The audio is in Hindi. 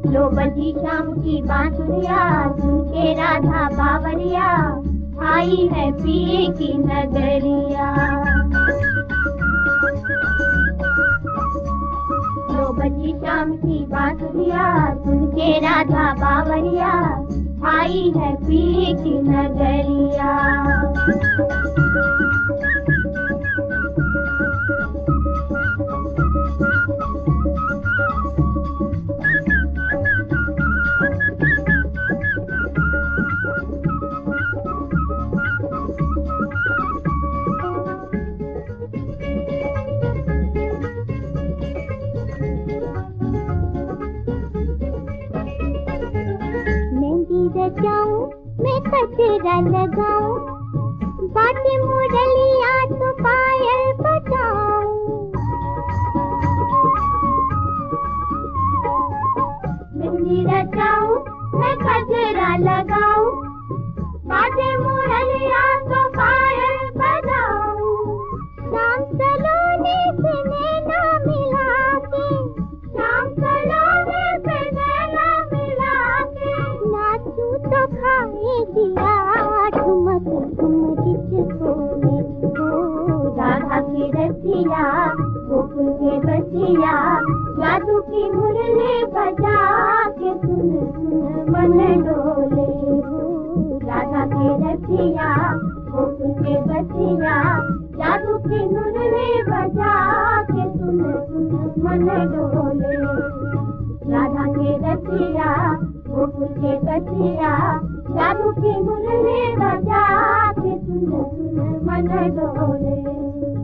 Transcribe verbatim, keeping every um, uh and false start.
लो बजी शाम की बांसुरिया, सुन के राधा बावरिया आई है पिए की नगरिया। लो बजी शाम की बांसुरिया, सुन के राधा बावरिया आई है पिए की नगरिया। जाऊं मैं कचरा लगाऊं, बाटे मुरलिया तो पायल बजाऊं। मेहंदी रचाऊं मैं कचरा लगाऊं, बाटे मुरलिया तो पायल बजाऊं। शाम सलोने से नैना मिला के, शाम सलोने से नैना मिला के नाचूं तो खाएगी ठुमक ठुमक जिसको हो। राधा की रसिया गोकुल के बसिया, जादू की मुरली बजा के सुन सुन मन डोले हो। राधा की रसिया गोकुल के बसिया, जादू की मुरली बजा के सुन सुन मन डोले। राधा के रसिया गोकुल के बसिया, जादू की मुरली बजा के सुन सुन मन डोले।